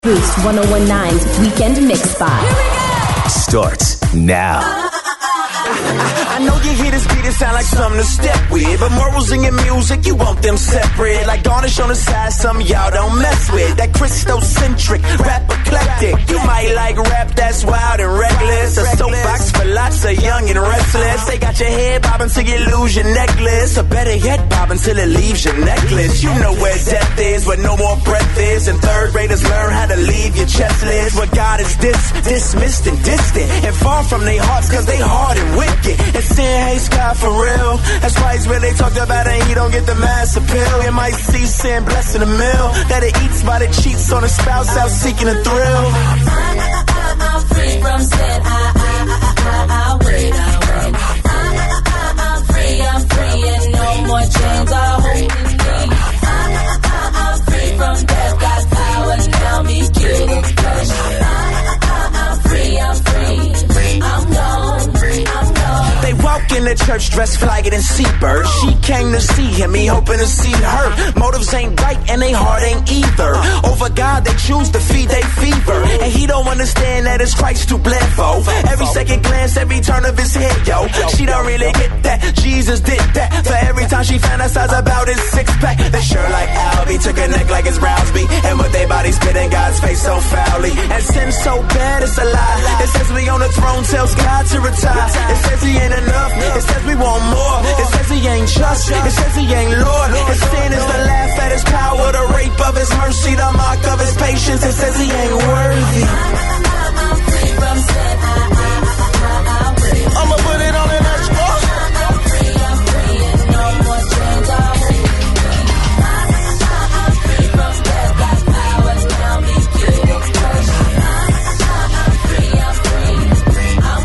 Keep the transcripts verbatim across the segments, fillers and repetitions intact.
Boost ten nine's Weekend Mix Spot starts now. I know you hear this beat, it sound like something to step with, but morals in your music, you want them separate. Like garnish on the side, some y'all don't mess with. That Christocentric, rap eclectic. You might like rap that's wild and reckless. A soapbox for lots of young and restless. They got your head bobbing till you lose your necklace, or better yet, bobbing till it leaves your necklace. You know where death is, where no more breath is, and third graders learn how to leave your chestless. Where God is dis, dismissed and distant, and far from their hearts cause they hard and wicked. And sin hates God for real. That's why he's really talked about it and he don't get the mass appeal. You might see sin blessing a meal that it eats by the cheats on a spouse out seeking a thrill. I, I, I, I'm free from sin. I, I, I, I, I wait, I wait. I, I, I, I'm free, I'm free, and no more chains are holding me. I, I, I'm free from death, got power, now me kill the flesh. I, I, I'm free, I'm free, I'm gone, I'm gone. They walk in the church dressed flyer than seabird. She came to see him, he hoping to see her. Motives ain't right and they heart ain't either. Over God they choose to feed they fever, and he don't understand that it's Christ who bled for. Every second glance, every turn of his head, yo. She don't really get that Jesus did that. For every time she fantasize about his six pack, they sure like Albie took a neck like his Brownsby, and with their body spit in God's face so foully. And sin so bad it's a lie. It says we on the throne, tells God to retire. It says he ain't enough, it says we want more. It says he ain't just, it says he ain't Lord. His sin is the laugh at his power, the rape of his mercy, the mock of his patience. It says he ain't worthy. I'm free from sin. I, I, I, I, I wait. I'ma put it on in that scroll. I'm free, I'm free, and no more chains are holding me. I, I, I'm free from death, got power, now me kill the flesh. I, I, I'm free, I'm free, I'm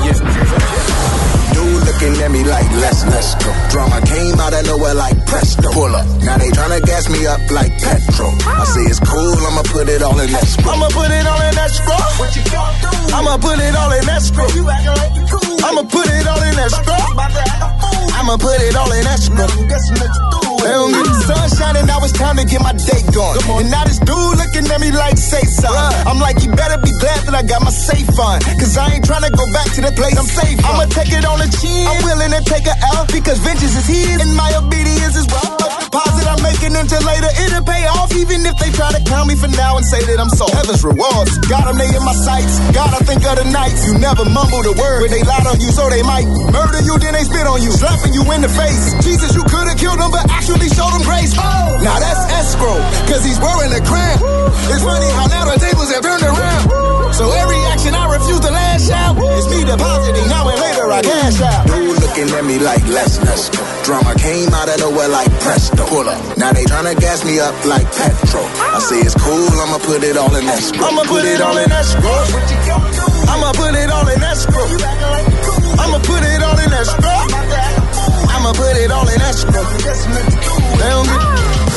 gone. Dude looking at me like let's let's go. Drama came out of nowhere like presto. Pull up. Now they tryna gas me up like petrol. I say it's cool, I'ma put it all in escrow. I'ma put it all in escrow. What you gonna do? I'ma put it all in escrow. You acting like you cool. I'ma put it all in escrow. I'ma put it all in escrow. They don't get the sun shining, now it's time to get my day going. And now this dude looking at me like say something. I'm like, you better be glad that I got my safe on, cause I ain't tryna go back to the place I'm safe from. I'ma take it on the chin, I'm willing to take a L, because vengeance is his and my obedience is wrong. Deposit I'm making until later, it'll pay off, even if they try to clown me for now and say that I'm so. Heaven's rewards, got them, they in my sights. God, I think of the nights, you never mumble the word, but they lied on you so they might murder you, then they spit on you, slapping you in the face. Jesus, you could've killed them, but actually showed them grace. Oh, now that's escrow, cause he's wearing a crown. It's funny how now the tables have turned around. So every action I refuse to lash out, it's me depositing, now and later I cash out. Dude looking at me like let's let's go. Drama came out of nowhere like presto. Pull up. Now they tryna gas me up like petrol. I say it's cool, I'ma put it all in escrow. I'ma put it all in escrow. I'ma put it all in escrow. I'ma put it all in escrow. I'ma put it all in escrow. They don't get.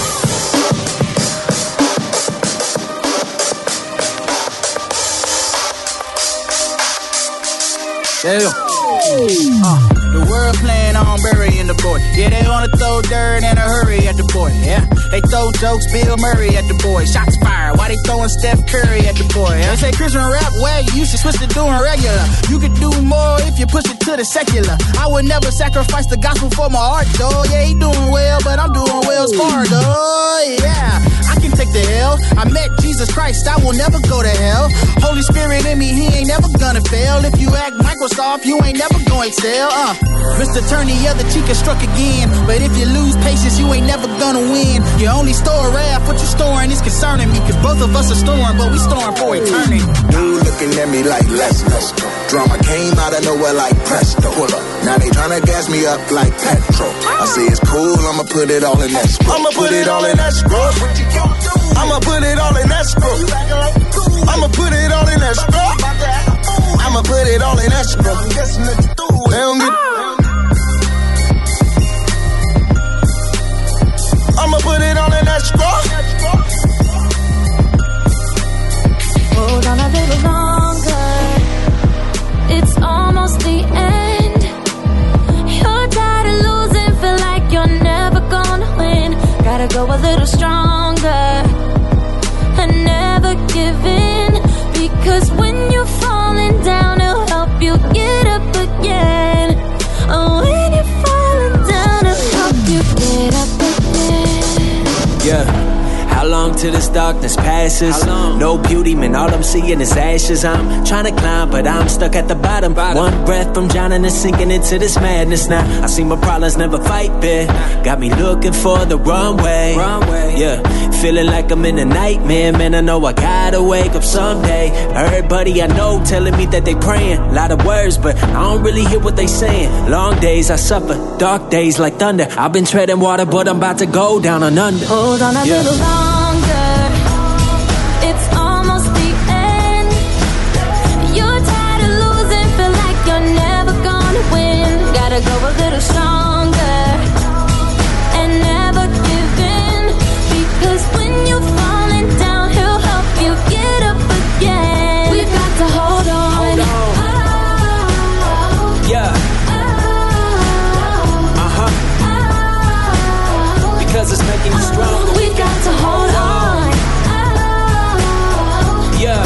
Yeah. Uh, the world playing on burying the boy. Yeah, they wanna throw dirt in a hurry at the boy. Yeah, they throw jokes, Bill Murray at the boy. Shots fired, why they throwing Steph Curry at the boy? Yeah? They say Christian rap well, you should switch to doing regular. You could do more if you push it to the secular. I would never sacrifice the gospel for my art, though. Yeah, he doing well, but I'm doing well as far, though. Yeah, I can take the L. I met Jesus Christ, I will never go to hell. Holy Spirit in me, he ain't never gonna fail. If you act Microsoft, you ain't never gonna excel. Uh, Mister Turn the other cheek and struck again. But if you lose patience, you ain't never gonna win. You only store wrath, what you storing is concerning me. Cause both of us are storing, but we storing for eternity. Dude looking at me like let's let's go. Drama came out of nowhere like presto. Pull up. Now they tryna gas me up like petrol. I say it's cool, I'ma put it all in escrow. I'ma put it all in escrow. I'ma put it all in escrow. I'ma put it all in escrow. I'ma put it all in escrow. They don't get. I'ma put it all in escrow. Hold on a little longer. It's almost the end. You're tired of losing, feel like you're never gonna win. Gotta go a little stronger and never till this darkness passes. No beauty, man, all I'm seeing is ashes. I'm trying to climb, but I'm stuck at the bottom. One breath from drowning and sinking into this madness now. I see my problems never fight back. Got me looking for the runway. Yeah, feeling like I'm in a nightmare. Man, I know I gotta wake up someday. Everybody I know telling me that they praying. A lot of words, but I don't really hear what they saying. Long days I suffer, dark days like thunder. I've been treading water, but I'm about to go down and under. Hold on a Yeah. little longer. It's almost the end. You're tired of losing, feel like you're never gonna win. Gotta go a little stronger and never give in. Because when you're falling down, he'll help you get up again. We've got to hold on. Hold on. Oh, Yeah. Uh-huh. Because it's making you stronger. We've got to hold on. Yeah.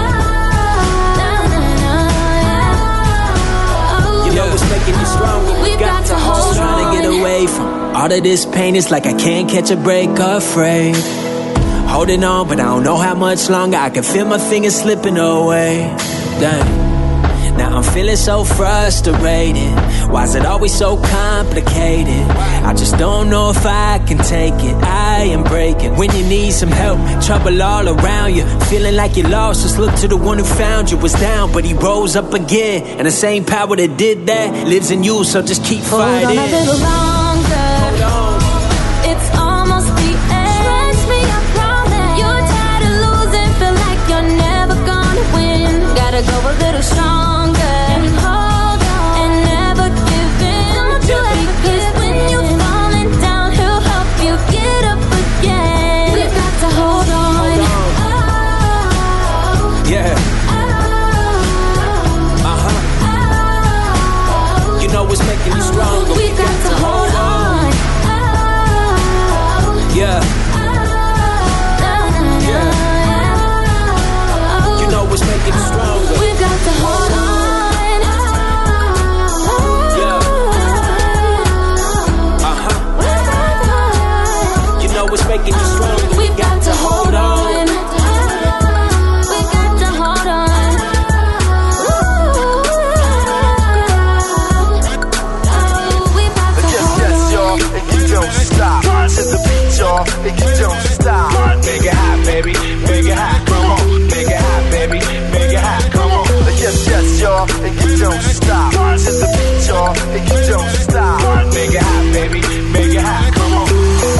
You know it's making you stronger. We've got to hold Just trying to get on. away from all of this pain. It's like I can't catch a break, afraid. Holding on, but I don't know how much longer. I can feel my fingers slipping away. Dang. Now I'm feeling so frustrated. Why is it always so complicated? I just don't know if I can take it. I am breaking. When you need some help, trouble all around you. Feeling like you're lost, just look to the one who found you. Was down, but he rose up again. And the same power that did that lives in you, so just keep Hold fighting. on a little longer. Hold on. It's almost the end. Trust me, I promise. You're tired of losing, feel like you're never gonna win. Gotta go a little stronger and hold on and never give in. Don't you ever because when you're falling down, he'll help you get up again. We've got to hold on. Hold on. Oh, Yeah. oh, Uh-huh. oh. You know what's making you stronger. We've got to hold on. Oh, Yeah. You know what's making you stronger. We've got to hold on. Yeah. Uh-huh. You know what's making you stronger. We got to hold on. We got to hold on. We got to Yes, hold yes, on. y'all, and you don't stop. To the beat, y'all, and you don't stop. Make it hot, baby. Make it hot. Come on. Make it hot, baby. Make it hot. Come on. Yes, yes, y'all, and you don't stop. To the beat, y'all, and you don't stop. Make it hot, baby. Make it hot. Come on.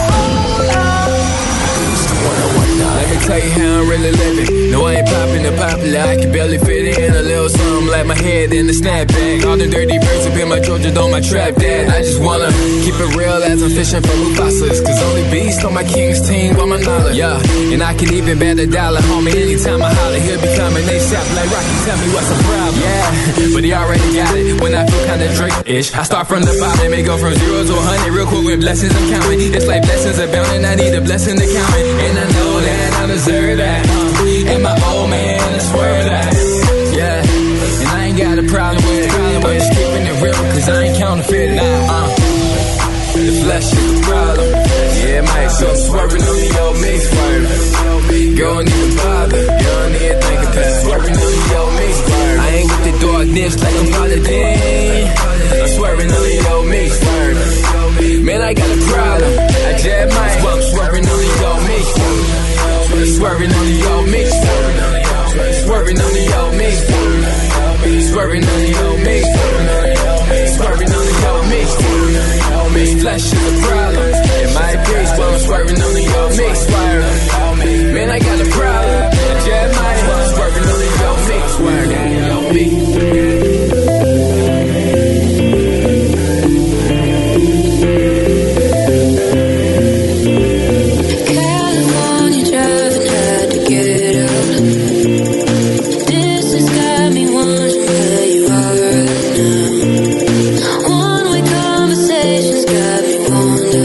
Let me tell you how I'm really living. No, I ain't popping the popular. I can barely fit in a little something like my head in the snapback. All the dirty birds up in my Georgia on my trap dad. I just wanna keep it real as I'm fishing for Mufasas. Cause only beast on my king's team want my knowledge. Yeah, and I can even bet a dollar, homie, anytime I holler. He'll be coming ASAP like Rocky, tell me what's the problem. Yeah, but he already got it. When I feel kinda Drake-ish, I start from the bottom and go from zero to a hundred real quick with blessings I'm counting. It's like blessings abounding, I need a blessing to count it. And I know that I deserve that. And my old man, I swear that. Yeah, and I ain't got a problem with it. I'm just keeping it real, cause I ain't counterfeiting. Uh, the flesh is the problem. Yeah, Mike, so I'm swerving on the old me. Swerving. Girl, don't even bother. You don't need to think about it. Swerving on the old me. I ain't with the darkness like I'm Paladin. I'm swerving on the old me. Swerving. Man, I got a problem. I just might. So I'm swerving on the old me. Swerving on the old me. Swerving on the old me. Swerving on the old me. Swerving on the old me. Flesh is a problem. In my case, while I'm swerving on the old me. Swerving. Man, I got a problem. I just might. Swerving on the old me. Swerving on the old me. One-way conversations got me wondering.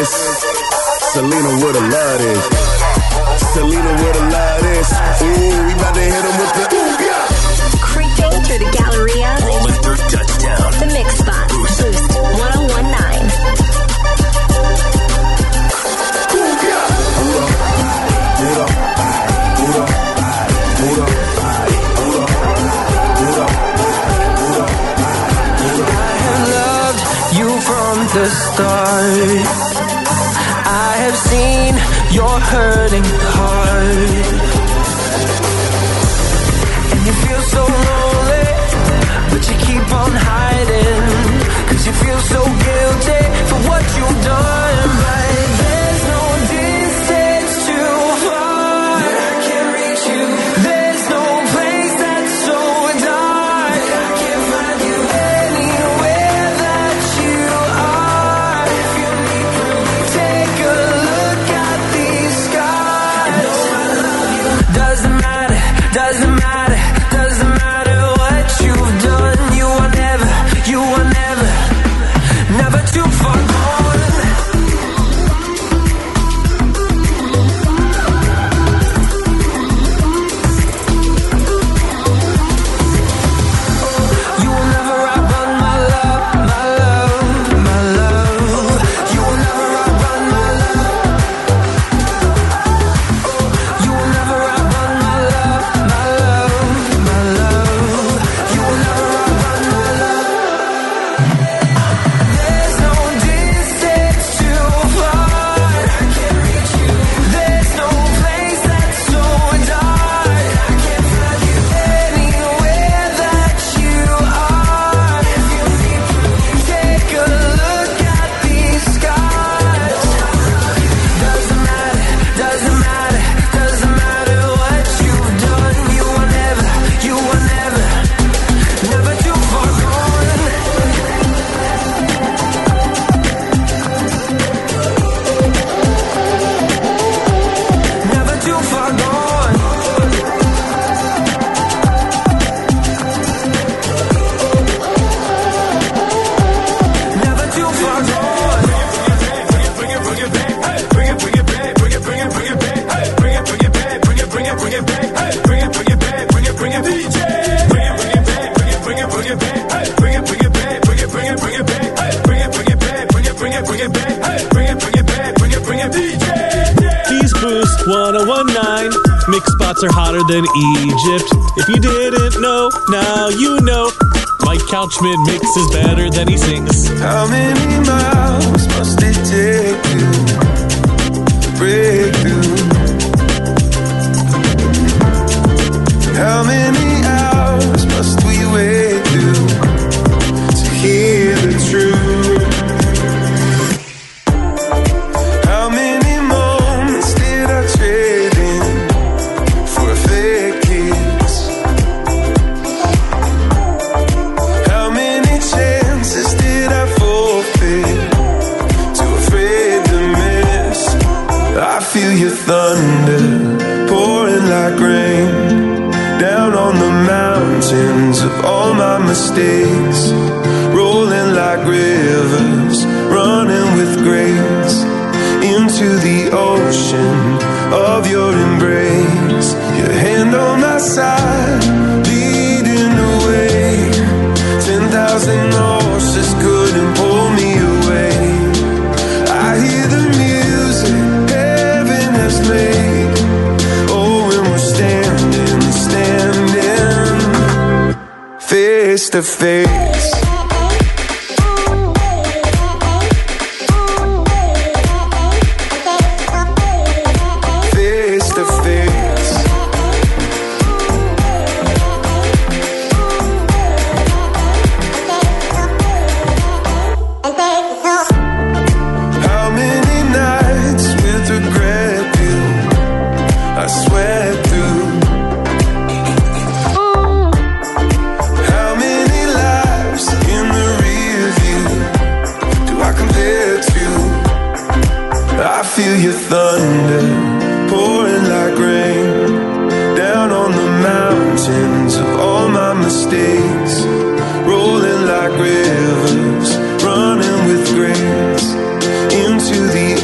this. Selena would've loved this. Selena would've loved this. Ooh, we about to hit him with the ooh, yeah. Creeping through the Galleria. Rolling through touchdown. The Mix Spot. Boost, Boost one oh one point nine. The start, I have seen your hurting heart, and you feel so lonely, but you keep on hiding, cause you feel so guilty for what you've done. But there's no distance too far that I can't reach you. There's no place that's so dark that I can't find you. Anywhere that you are, take a look at these scars. Doesn't matter, doesn't matter, doesn't matter what you've done. You are never, you are never, never too far gone. You will never outrun my love, my love, my love. You will never outrun my love. You will never outrun my love, my love, my love. You will never outrun my love. There's no distance too far I can't reach you. There's no place that's so dark I can't find you. Anywhere that you are, take a look at these scars. Doesn't matter, doesn't matter, doesn't matter what you've done. You are never, you are never, never too far gone. Never too far gone. Never too far gone. He's Boost one oh one point nine. Mix spots are hotter than Egypt. If you didn't know, now you know. Mike Couchman mixes better than he sings. How many miles must it take to break through? How many hours must we wait through to hear the truth? How many moments did I trade in for a fake kiss? How many chances did I forfeit? Too afraid to miss. I feel your thunder pouring like rain down on the mountains of all my mistakes, rolling like rivers, running with grace into the ocean of your embrace. Your hand on my side, leading the way. Ten thousand horses couldn't pull me away. I hear the music heaven has made. Oh, when we're standing, standing face to face. Face to face. How many nights with regret do I sweat through? How many lives in the rear view do I compare to? I feel your thunder pouring like rain down on the mountains of all my mistakes, rolling like rivers, running with grace into the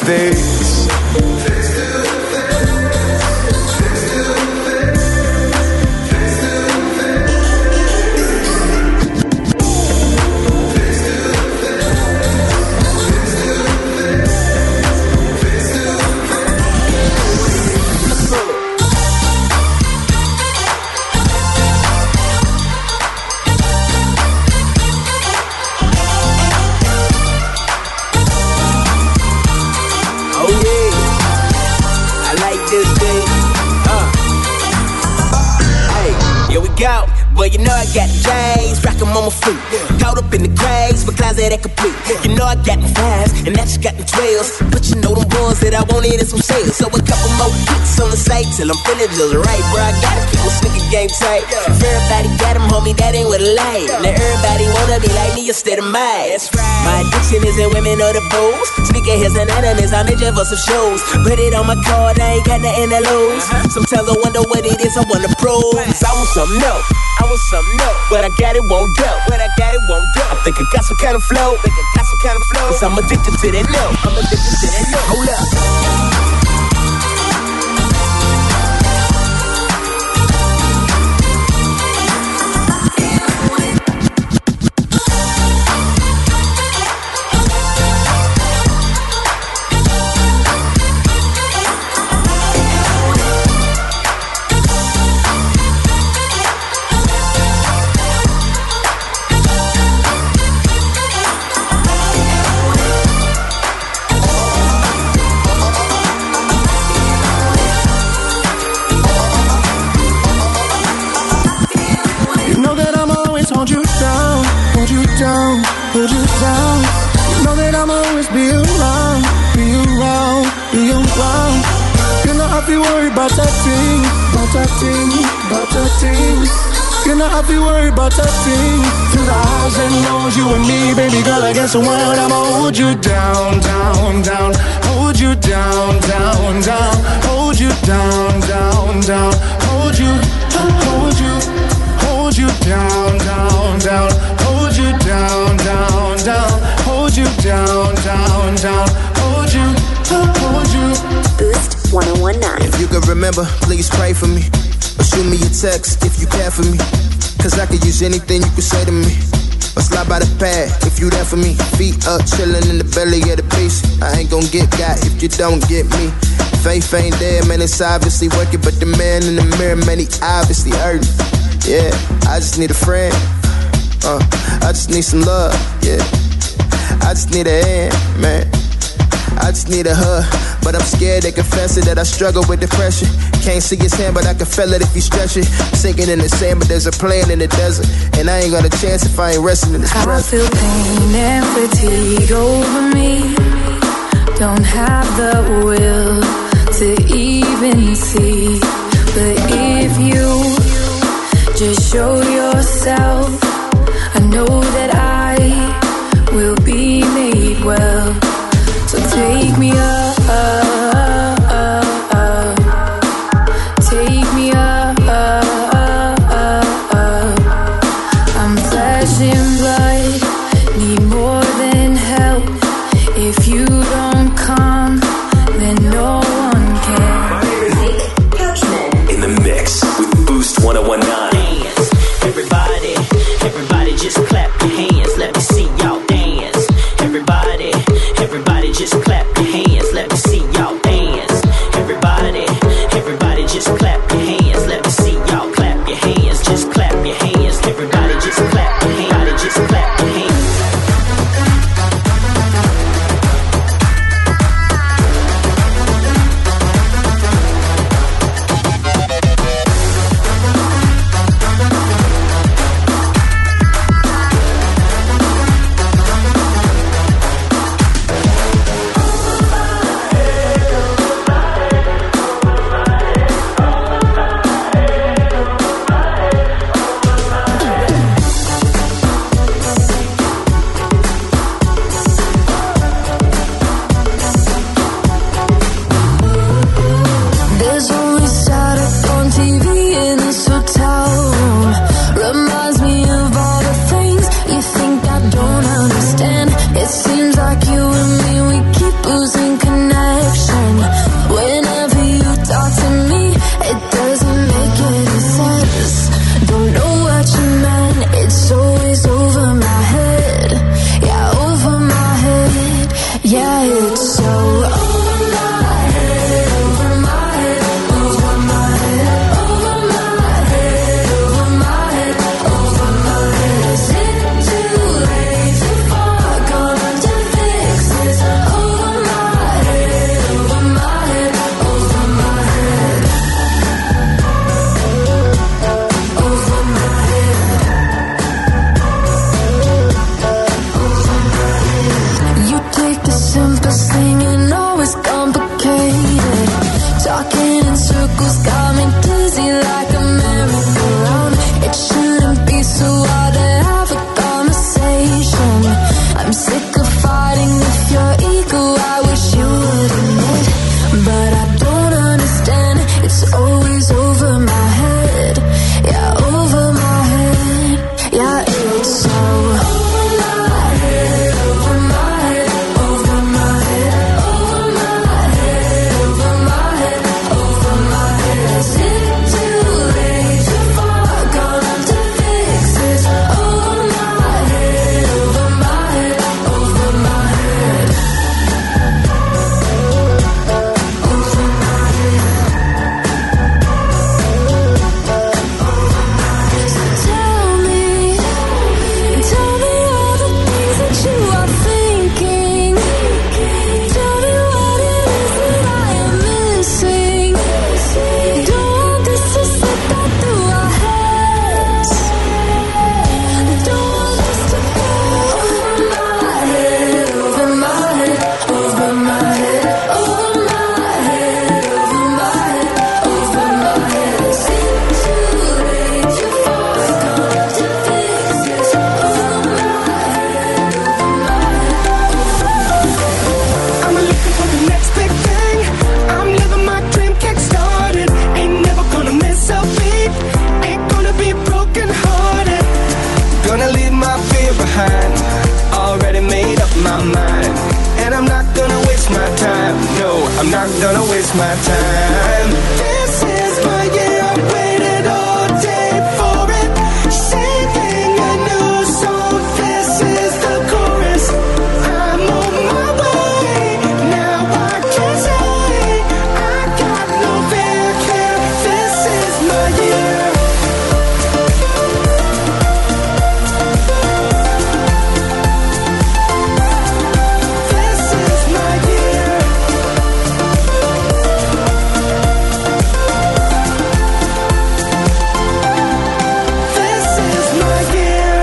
face. Go. Well, you know I got the J's, rock 'em on my feet. Caught up in the graves, but closet that complete. You know I got the fives, and now you got the twelves. But you know them ones that I wanted in some sales. So a couple more hits on the site till I'm feeling just right, bro. I gotta keep my sneaker game tight. If everybody got them, homie, that ain't what I like. Now everybody wanna be like me instead of mine. That's right. My addiction is in women or the booze. Sneakerheads and enemies, I'm in for some shows. Put it on my card, I ain't got nothing to lose. Sometimes I wonder what it is I wanna prove. Cause I want something new. I want something new, but I got it won't go. But I got it won't go. I think I got some kind of flow. Think I got some kind of flow. Cause I'm addicted to that new. I'm addicted to that new. Hold up. Hold you down. You know that I'ma always be around, be around, be around. You know I feel worried about that thing, about that thing, about that thing. You know I feel worried about that thing. Through the highs and lows, you and me, baby girl, against the world. I'ma hold you down, down, down. Hold you down, down, down. Hold you down, down, down. Hold you, hold you, hold you down, down, down. Hold you down, down, down. Hold you down, down, down. Hold you, hold you. Boost one oh one nine. If you can remember, please pray for me. Or shoot me a text if you care for me. Cause I could use anything you could say to me. Or slide by the pad if you there for me. Feet up, chillin' in the belly of the beast. I ain't gon' get got if you don't get me. Faith ain't there, man, it's obviously working. But the man in the mirror, man, he obviously hurting. Yeah, I just need a friend. Uh, I just need some love, yeah. I just need a hand, man. I just need a hug, but I'm scared to confess it that I struggle with depression. Can't see his hand, but I can feel it if you stretch it. Sinking in the sand, but there's a plane in the desert, and I ain't got a chance if I ain't resting in this present. I feel pain and fatigue over me. Don't have the will to even see. But if you just show yourself, I know that I will be made well. So take me up, up, up, up. Take me up, up, up, up. I'm flesh and blood, need more than help. If you don't come, then no one can. In the mix with Boost one oh one nine. Dance, everybody, everybody just clap your hands. Let me see y'all dance. Everybody, everybody just clap your hands. Let me see y'all dance. Everybody, everybody just clap your hands. Let me see y'all clap your hands. Just clap your hands. Everybody just clap your hands. Everybody just clap your hands. Losing connection. Yeah, it's so over my head, over my head, over my head, over my head, over my head, over my head. Is it too late, too far gone to fix this? Over my head, over my head, over my head, over my head. You take the simplest thing and always complicated. Talking in circles got me dizzy like a merry-go-round. It shouldn't be so hard to have a conversation. I'm sick of fighting with your ego. I wish you would admit, but I don't understand. It's always over my head. Yeah, over my head. Yeah, it's so over my head, over my head, over my head, over my head, over my head, over my head. Is it too late, too far gone to fix this? Over my head, over my head, over my head, over my head. So tell me, tell me all the things that you are thinking. Tell me what it is that I am missing. Don't want this to slip right through our heads. Don't want this to go over my head, over my head, over my head, over my head, over my head, over my head. Is it too late, too far gone to fix this? Over my head, over my I'm looking for the next big thing. I'm living my dream, kick started. Ain't never gonna miss a beat. Ain't gonna be broken hearted. Gonna leave my fear behind. Already made up my mind. And I'm not gonna waste my time. No, I'm not gonna waste my time. This is my year. I waited all day for it. Singing a new song. This is the chorus. I'm on my way. Now I can say I got no fear here. This is my year. This is my year. This is my year.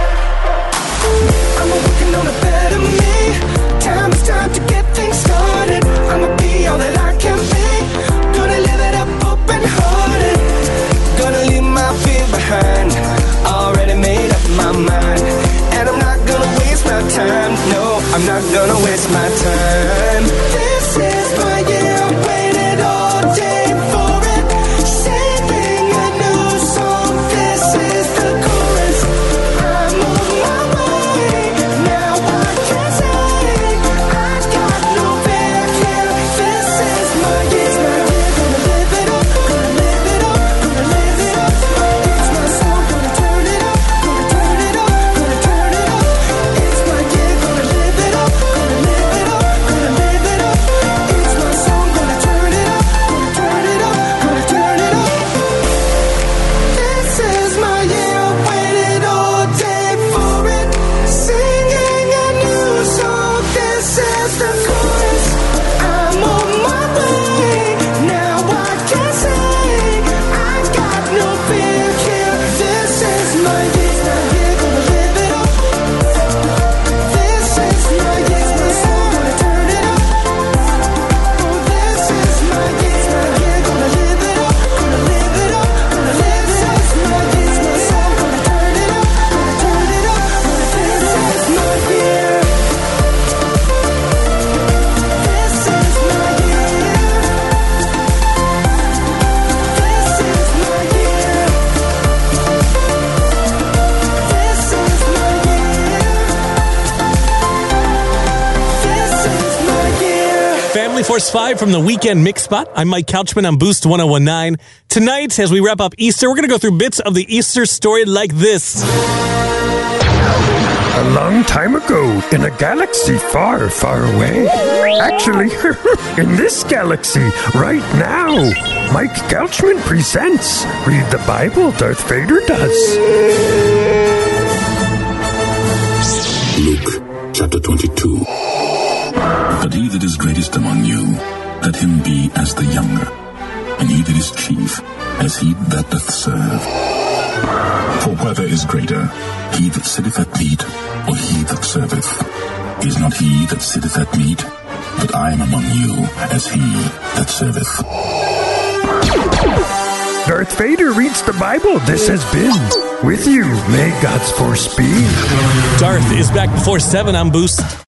I'm working on a better me. Time is time to get things started. I'ma be all that I can be. Gonna live it up open hearted. Gonna leave my fear behind. Already made up my mind. And I'm not gonna waste my time. No, I'm not gonna waste my time. This is my year. I waited all day for it. Singing a new song. This is the chorus. I'm on my way. Now I can say I got no fear here. This is my year. Gonna live it up. Gonna live it up. Gonna live it up. It's my song. Gonna turn it up. Gonna turn it up. Gonna turn it up. It's my year. Gonna live it up. Gonna live it up. Gonna live it up. It's my song. Gonna turn it up. Gonna turn it up. Gonna turn it up. This is my year. I waited all day for it. Singing a new song. This is the chorus. I'm on my way. Now I can say I got no fear here. This is my year. Gonna live it up. This is my year. My song. Gonna turn it up. Oh, this is my year. Gonna live it up. Gonna live it up. Gonna live it up. This is my year. My song. Gonna turn it up. Gonna turn it up. This is my year. This is my year. This is my year. This is my year. This is my year. Family Force five from the Weekend Mix Spot. I'm Mike Couchman on Boost one oh one nine. Tonight, as we wrap up Easter, we're going to go through bits of the Easter story like this. A long time ago, in a galaxy far, far away. Actually, in this galaxy, right now, Mike Couchman presents Read the Bible, Darth Vader does. Luke chapter twenty-two. But he that is greatest among you, let him be as the younger, and he that is chief, as he that doth serve. For whether is greater, he that sitteth at meat, or he that serveth? Is not he that sitteth at meat? But I am among you as he that serveth. Darth Vader reads the Bible. This has been With You. May God's force be. Darth is back before seven on Boost.